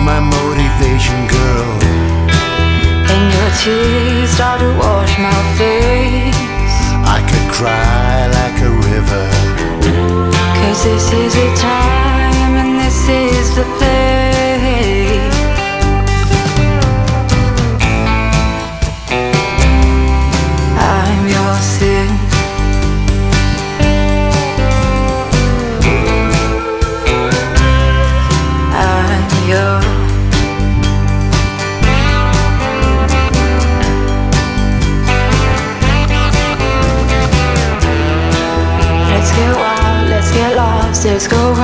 my motivation, girl. And your tears start to wash my face. I could cry like a river. 'Cause this is the time and this is the place. I'm your sin. I'm your. Let's get wild, let's get lost, let's go